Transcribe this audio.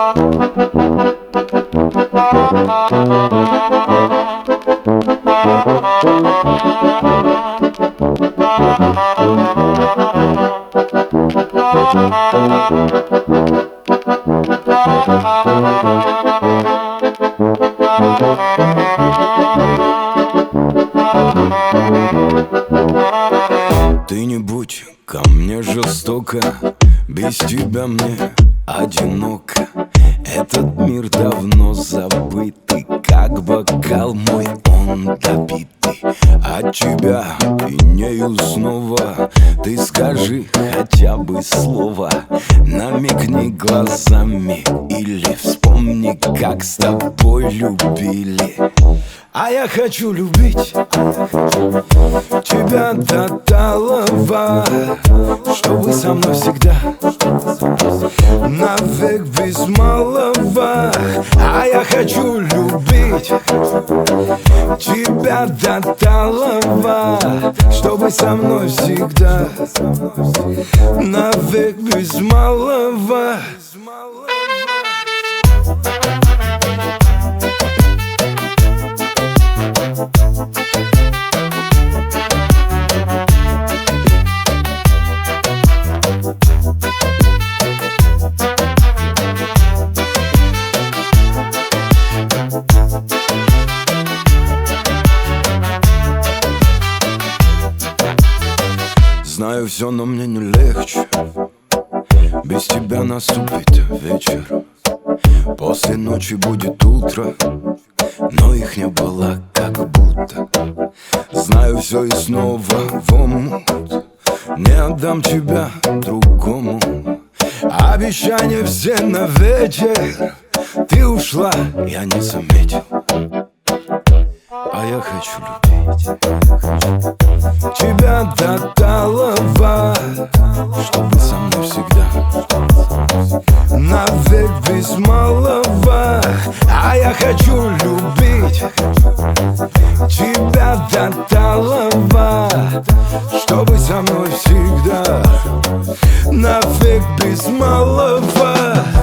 Ты не будь ко мне жестоко, без тебя мне одиноко. Этот мир давно забытый, как бокал мой он допитый. От тебя пьянею снова. Ты скажи хотя бы слово, намекни глазами или вспомни, как с тобой любили. А я хочу любить тебя до талого, чтобы со мной всегда, навек без малого. А я хочу любить тебя до талого, чтобы со мной всегда, навек без малого. Знаю все, но мне не легче. Без тебя наступит вечер. После ночи будет утро, но их не было как будто. Знаю все и снова в омут. Не отдам тебя другому. Обещания все на вечер. Ты ушла, я не заметил. А я хочу любить тебя до талого, чтобы со мной всегда, навек без малого. А я хочу любить тебя до талого, чтобы со мной всегда, навек без малого.